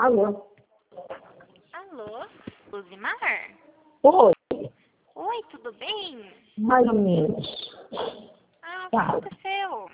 Alô? Alô, Luzimar? Oi, Oi, tudo bem? mais ou menos. Ah, o que Fala. aconteceu?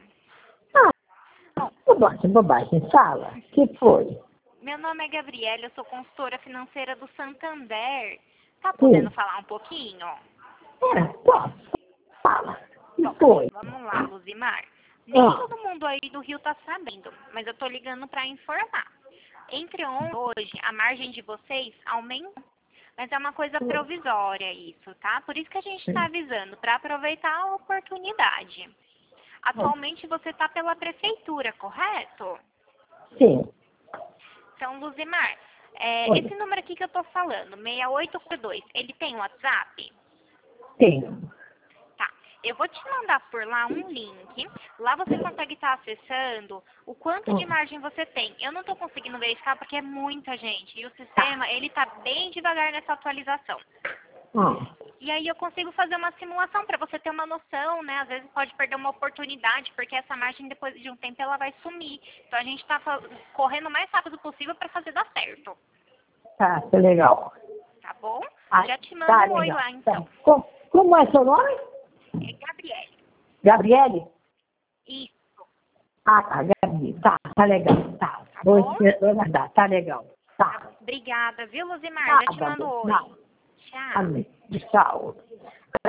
Bobagem. Fala. O que foi? Meu nome é Gabriela, eu sou consultora financeira do Santander. Tá podendo Sim. falar um pouquinho? Posso? Fala. O que Bom, foi? vamos lá, Luzimar. Nem Ah, todo mundo aí do Rio tá sabendo, mas eu tô ligando para informar. Entre ontem e hoje, a margem de vocês aumentou. Mas é uma coisa provisória isso, tá? Por isso que a gente está avisando, para aproveitar a oportunidade. Atualmente você está pela prefeitura, correto? sim. Então, Luzimar, Oi. esse número aqui que eu estou falando, 6842, ele tem WhatsApp? Tenho. Tá. Eu vou te mandar por lá um link. Lá você consegue estar acessando o quanto de margem você tem. Eu não estou conseguindo verificar porque é muita gente. E o sistema, ele está bem devagar nessa atualização. Ah, E aí eu consigo fazer uma simulação para você ter uma noção, né? Às vezes pode perder uma oportunidade, porque essa margem depois de um tempo ela vai sumir. Então a gente está correndo o mais rápido possível para fazer dar certo. tá legal. Tá bom? Ah, Já te mando tá um oi legal. lá Tá. então. Como é seu nome? É Gabriele. Gabriele? Isso, Ah, tá, Gabi. Tá legal. Tá. tá Vou bom? mandar. Tá legal. Tá Tá. bom. Obrigada, viu, Luzimar? Já te Nada, mando oi. não. Tchau. Amém. Tchau.